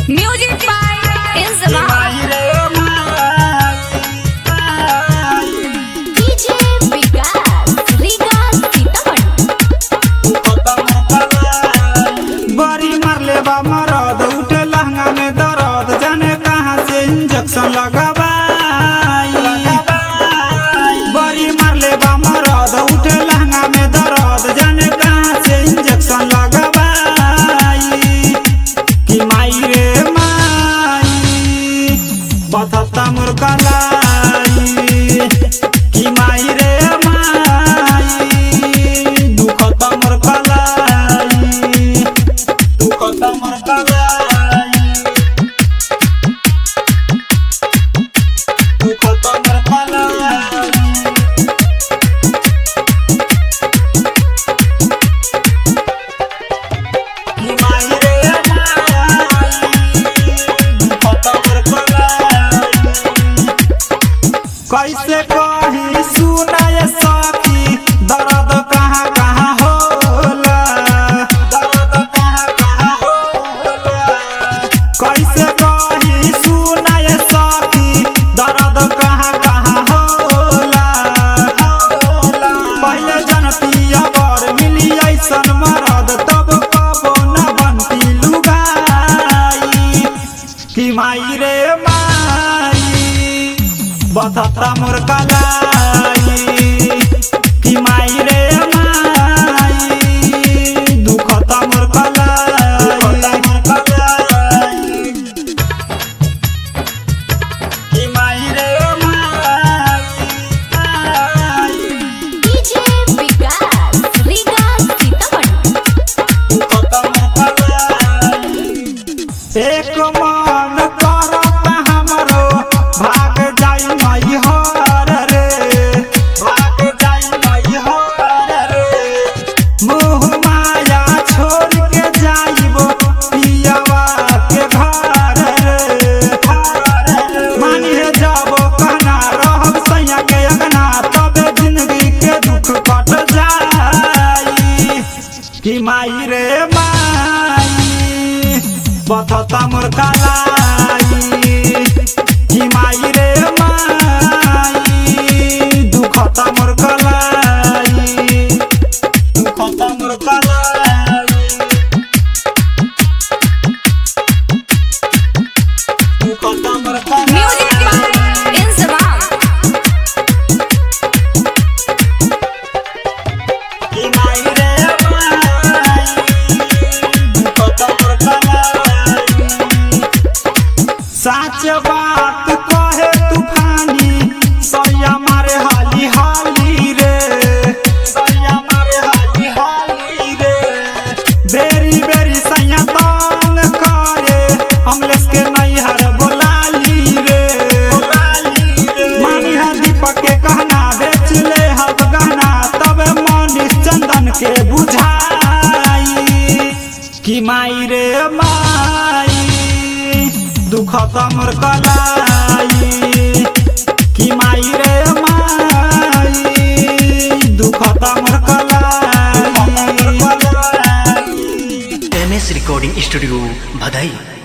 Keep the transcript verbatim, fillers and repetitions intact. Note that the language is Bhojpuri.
Music by Inzamam DJ Vikas Riga Sitamarhi. बड़ी मरले बा मरद उठे लहंगा में दर्द जाने कहाँ से इंजेक्शन लगाबाई। बड़ी मरले बा मरद उठे लहंगा में दर्द जाने कहाँ से इंजेक्शन लगाबाई। कि माई रे माई बथता मोर कलाई। कि माई रे माई दुखता मोर कलाई। दुखता मोर कलाई। दुखता मोर कलाई। कि माई रे माई दुखता मोर कलाई। कैसे कही सुनाए सखी दर्द कहाँ कहाँ होला। दर्द कहाँ कहाँ होला। कैसे कही सुनाए सखी दर्द कहाँ कहाँ होला। पहले जनती अबर मिली ऐसन मरद तब कबो न बनती लुगाई। कि माई रे माई बथता मोर कलाई। कि माई रे माई दुखता मोर कलाई। कि माई रे माई डीजे विकास रीगा सीतामढ़ी। दुखता मोर कलाई। एक मन करता हमरो भाग जाई मैहर रे। भाग जाई मैहर रे। मोह माया छोड़ के जाइबो पियवा के घर रे। मानिए जाबो कहना रहब सैया के अंगना तबे जिंदगी के दुख कट जाई। कि माई रे माई बथता मोर कलाई। कि माई रे माई दुखता मोर कलाई। दुखता मोर कलाई। दुखता मोर म्यूजिक कलाई। बाय इंजमाम कि माई रे माई दुखता मोर कलाई। सच बात कहे तूफानी सैया मारे हाली हाली रे। सैया मारे हाली हाली रे। बेरी बेरी सैया तंग करे अमलेश के नैहर बोलाली रे। मानी है दीपक के कहना बेच ले हब गहना तब मनीष चंदन के बुझाई। कि माई रे माई दुखता मोर कलाई। कि माई रे माई दुखता मोर कलाई। M S recording studio Bhadai.